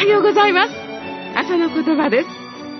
はようございます。朝の言葉です。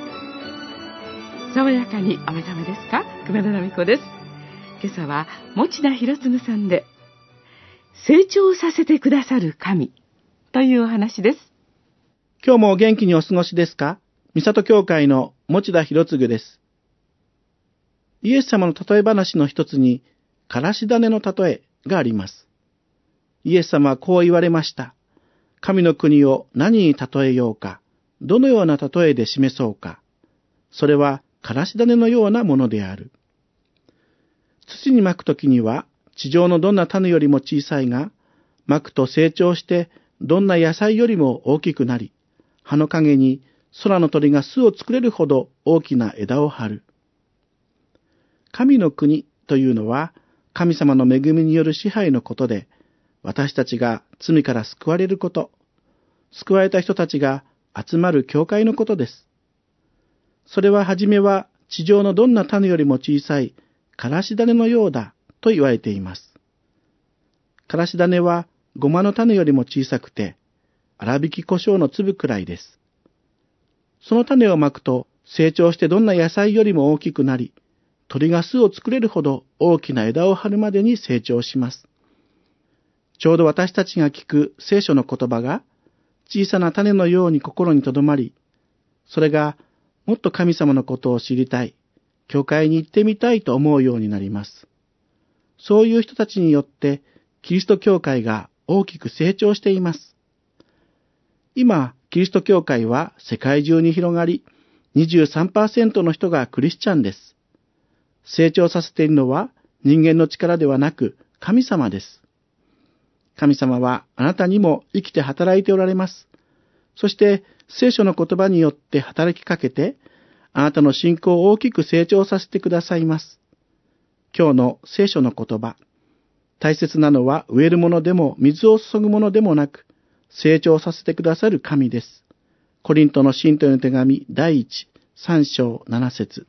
爽やかにお目覚めですか？熊田奈美子です。今朝は持田博次さんで、成長させてくださる神というお話です。 今日も元気にお過ごしですか？三郷教会の持田博次です。イエス様の例え話の一つに、からし種の例えがあります。イエス様はこう言われました。神の国を何に例えようか、どのような例えで示そうか。それはからし種のようなものである。土にまくときには、地上のどんな種よりも小さいが、まくと成長して、どんな野菜よりも大きくなり、葉の陰に空の鳥が巣を作れるほど大きな枝を張る。神の国というのは、神様の恵みによる支配のことで、私たちが罪から救われること、救われた人たちが集まる教会のことです。それははじめは地上のどんな種よりも小さいからし種のようだと言われています。からし種はごまの種よりも小さくて、粗挽き胡椒の粒くらいです。その種をまくと成長してどんな野菜よりも大きくなり、鳥が巣を作れるほど大きな枝を張るまでに成長します。ちょうど私たちが聞く聖書の言葉が小さな種のように心に留まり、それがもっと神様のことを知りたい、教会に行ってみたいと思うようになります。そういう人たちによってキリスト教会が大きく成長しています。今、キリスト教会は世界中に広がり、23% の人がクリスチャンです。成長させているのは人間の力ではなく神様です。神様はあなたにも生きて働いておられます。そして聖書の言葉によって働きかけて、あなたの信仰を大きく成長させてくださいます。今日の聖書の言葉。大切なのは植えるものでも水を注ぐものでもなく、成長させてくださる神です。コリントの信徒への手紙第1、3章7節。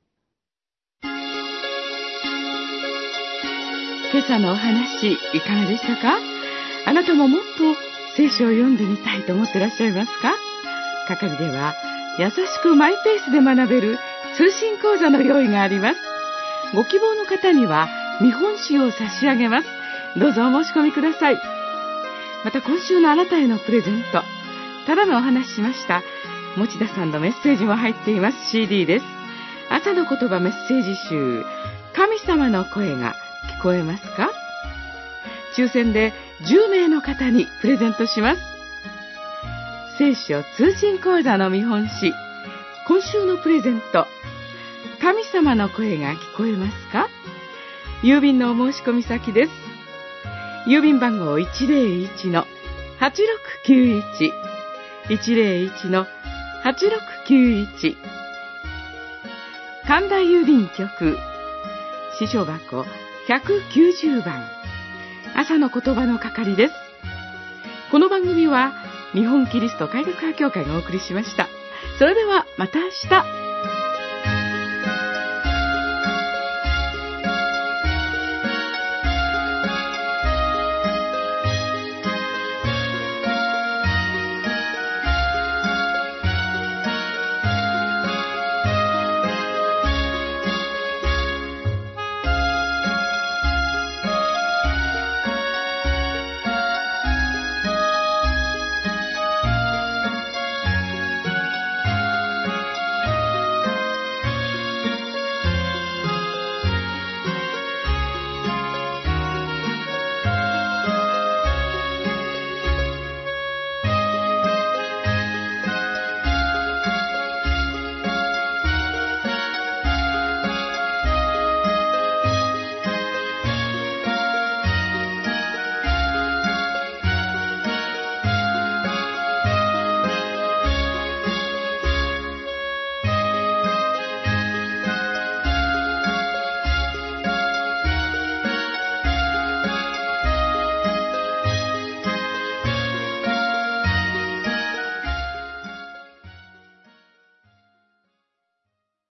今朝のお話いかがでしたか？あなたももっと聖書を読んでみたいと思ってらっしゃいますか？係では優しくマイペースで学べる通信講座の用意があります。ご希望の方には見本紙を差し上げます。どうぞお申し込みください。また今週のあなたへのプレゼント、ただのお話しました持田さんのメッセージも入っています CD です。朝の言葉メッセージ集、神様の声が聞こえますか？抽選で10名の方にプレゼントします。聖書通信講座の見本紙、今週のプレゼント、神様の声が聞こえますか？郵便のお申し込み先です。郵便番号 101-8691 101-8691、神田郵便局支所箱190番、朝の言葉の係です。この番組は日本キリスト改革派協会がお送りしました。それではまた明日。